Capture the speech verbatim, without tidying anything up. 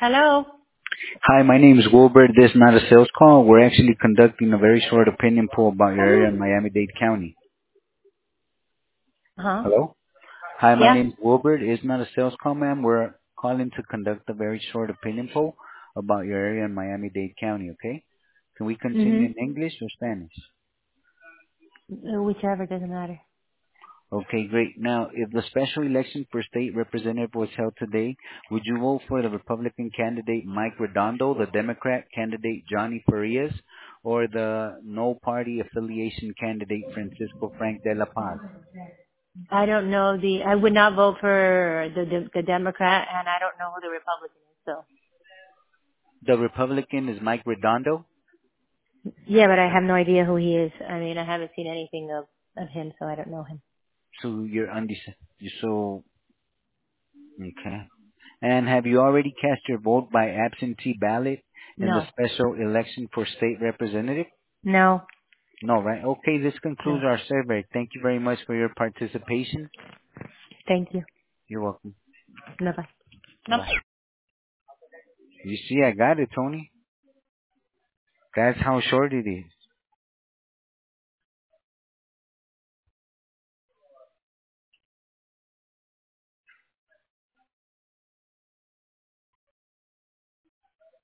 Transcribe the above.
Hello. Hi, my name is Wilbert. This is not a sales call. We're actually conducting a very short opinion poll about your area in Miami-Dade County. Huh? Hello? Hi, my Yeah. name is Wilbert. It's not a sales call, ma'am. We're calling to conduct a very short opinion poll about your area in Miami-Dade County, okay? Can we continue Mhm. in English or Spanish? Uh, Whichever doesn't matter. Okay, great. Now, if the special election for state representative was held today, would you vote for the Republican candidate Mike Redondo, the Democrat candidate Johnny Farias, or the no party affiliation candidate Francisco Frank de la Paz? I don't know the. I would not vote for the the, the Democrat, and I don't know who the Republican is. So The Republican is Mike Redondo, yeah, but I have no idea who he is. I mean, I haven't seen anything of of him, so I don't know him. so you're undecided. So, okay. And have you already cast your vote by absentee ballot in the No. special election for state representative? No. No, right? Okay, this concludes No. our survey. Thank you very much for your participation. Thank you. You're welcome. Bye bye. Bye. You see, I got it, Tony. That's how short it is.